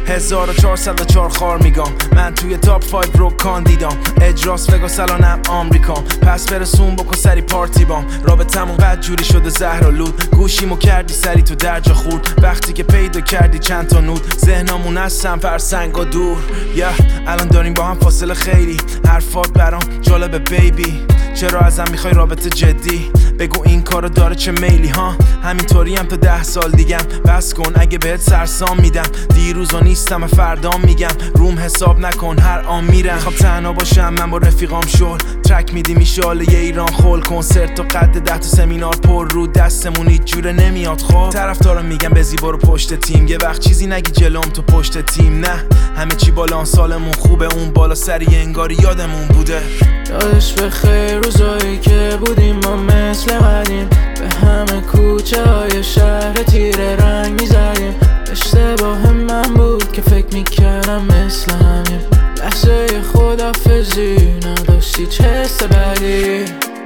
1404 خار میگم من توی تاپ 5 رو کاندیدام اجراس وگاس الانم آمریکام پس برسون بکن سری پارتی بام رابطمون بد جوری شده زهر و لود گوشیمو کردی سری تو درجا خورد وقتی که پیدا کردی چند تا نود ذهنمون از سم فرسنگ و دور الان داریم با هم فاصله خیلی حرفات برام جالبه بیبی چرا ازم میخوای رابطه جدی بگو این کارو داره چه میلی ها همینطوری هم تا 10 سال دیگم بس کن اگه بهت سرسام میدم دیروزا نیستم فردا میگم روم حساب نکن هر آن میرم میخوام تنها باشم من با رفیقام شل ترک میدی میشاله یه ایران خول کنسرت و قد 10 تا سمینار پر رو دستمون هیچ جوره نمیاد خب طرفدارا میگم بزی برو پشت تیم یه وقت چیزی نگی جلوم تو پشت تیم نه همه چی بالا سالمون خوبه اون بالا سری انگاری یادمون بوده یادش بخیر روزایی که بودیم ما مثل قدیم به همه کوچه های شهر تیره رنگ میزدیم اشتباه من بود که فکر میکردم مثل همیم لحظه خدافزی نداشتی چه حس بدی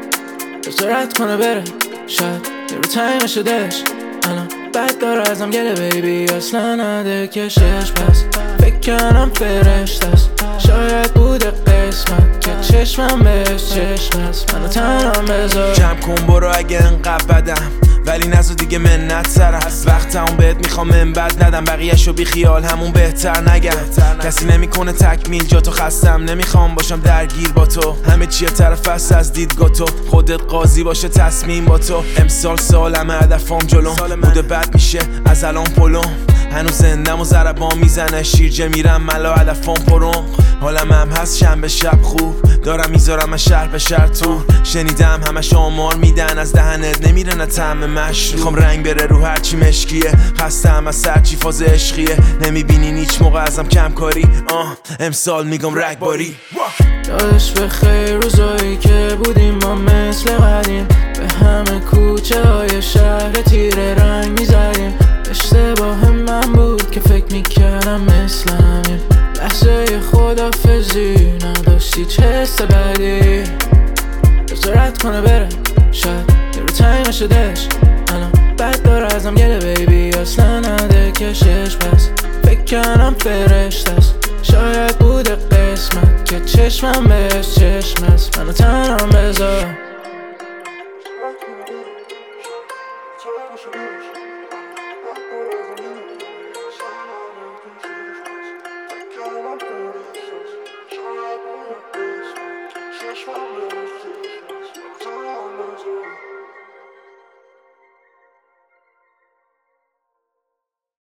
بذارت کنه بره شاید یه رو تایمه شدهش الان بد داره ازم گله بیبی اصلا نده کشش پس فکر کنم فرشت است شاید بوده قسمت که چشمم بهش چشم است منو تنم بذار جمع کن برو اگه انقدر بدم ولی نزو دیگه منت سرم وقتمون بهت میخوام من بد ندم بقیه‌شو بی خیال همون بهتر نگم کسی نمیکنه تکمیل جا تو خستم نمیخوام باشم درگیر با تو همه چیه طرف است از دیدگاه تو خودت قاضی باشه تصمیم با تو امسال سالمه هدفم جلوم بوده بد میشه از الان پلوم هنوز زندم و ضربان میزنه شیرجه میرم ملا هدفم پرم حالم هم هست شنبه شب خوب دارم میذارم از شهر به شهر تو شنیدم همش آمار میدن از دهنت نمیره نه طعم مشروب میخوام رنگ بره رو هرچی مشکیه خستم از سرچی فاز عشقیه نمیبینین هیچ موقع ازم کم کاری امسال میگم رگباری یادش بخیر روزایی که بودیم ما مثل قدیم به همه کوچه های شهر تیره رنگ میزدیم اشتباه من بود که فکر میکردم مثل همین لحظه خدافزی نداشتی چه حس بدی بذارت کنه بره شاید یه رو تایمه شدهش الان بد داره ازم گله بیبی اصلا نده کشش پس فکر کنم فرشت است شاید بوده قسمت که چشمم بهش چشم است منو تنم بذار Just one minute, just one minute.